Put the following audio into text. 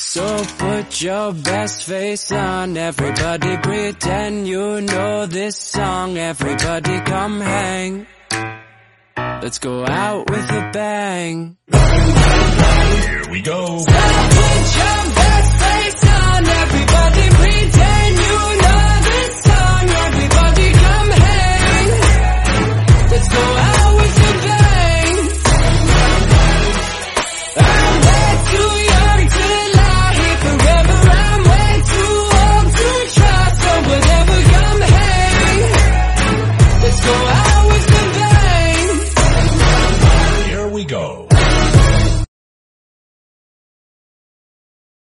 So put your best face on, everybody pretend you know this song. Everybody come hang, let's go out with a bang. Here we go. So put your best face on.